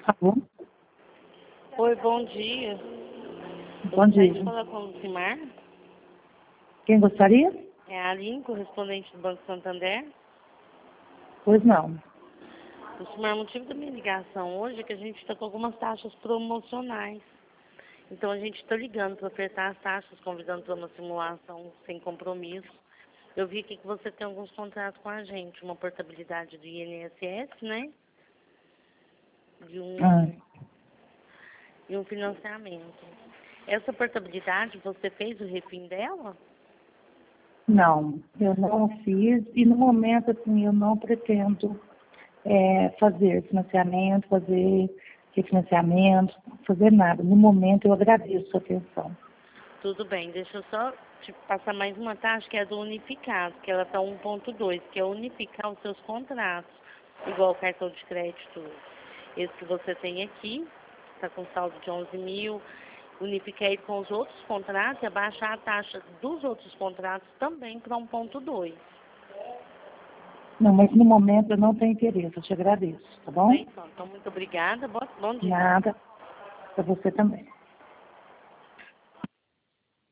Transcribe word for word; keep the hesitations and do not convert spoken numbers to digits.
Alô? Oi, bom dia. Bom dia. Gostaria de falar com o Lucimar. Quem gostaria? É a Aline, correspondente do Banco Santander. Pois não. Lucimar, o motivo da minha ligação hoje é que a gente está com algumas taxas promocionais. Então a gente está ligando para ofertar as taxas, convidando para uma simulação sem compromisso. Eu vi aqui que você tem alguns contratos com a gente, uma portabilidade do I N S S, né? E um, Ah, e um financiamento. Essa portabilidade, você fez o refim dela? não, eu não fiz e no momento assim eu não pretendo é, fazer financiamento, fazer refinanciamento, fazer nada. No momento eu agradeço a sua atenção. Tudo bem, deixa eu só te passar mais uma taxa que é do unificado, que ela está um ponto dois, que é unificar os seus contratos, igual o cartão de crédito, esse que você tem aqui, está com saldo de onze mil, unificar ele com os outros contratos e abaixar a taxa dos outros contratos também para um ponto dois. Não, mas no momento eu não tenho interesse, eu te agradeço, tá Tudo bem, bom? então? Então, muito obrigada, bom, bom dia. Nada, para você também.